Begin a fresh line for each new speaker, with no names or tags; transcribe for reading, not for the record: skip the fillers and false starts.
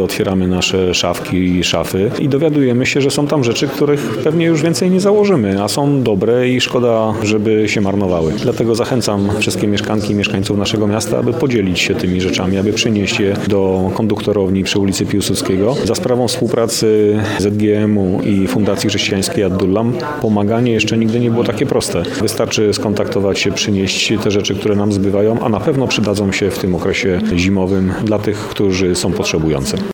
otwieramy nasze szafki i szafy i dowiadujemy się, że są tam rzeczy, których pewnie już więcej nie założymy, a są dobre i szkoda, żeby się marnowały. Dlatego zachęcam wszystkie mieszkanki i mieszkańców naszego miasta, aby podzielić się tymi rzeczami, aby przynieść je do konduktorowni przy ulicy Piłsudskiego. Za sprawą współpracy ZGM-u i Fundacji Chrześcijańskiej Ad-Dullam pomaganie jeszcze nigdy nie było takie proste. Wystarczy skontaktować się, przynieść te rzeczy, które nam zbywają, a na pewno przydadzą się w tym okresie zimowym dla tych, którzy są potrzebujący.